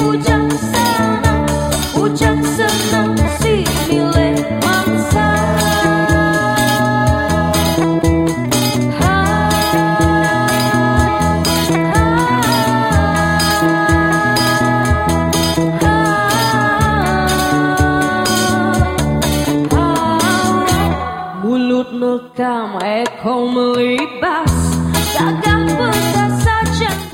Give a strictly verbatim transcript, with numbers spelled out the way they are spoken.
ujang senang, ujang senang si milik mangsa. Mulut nekam, ekor melibas, gagah perkasa jangan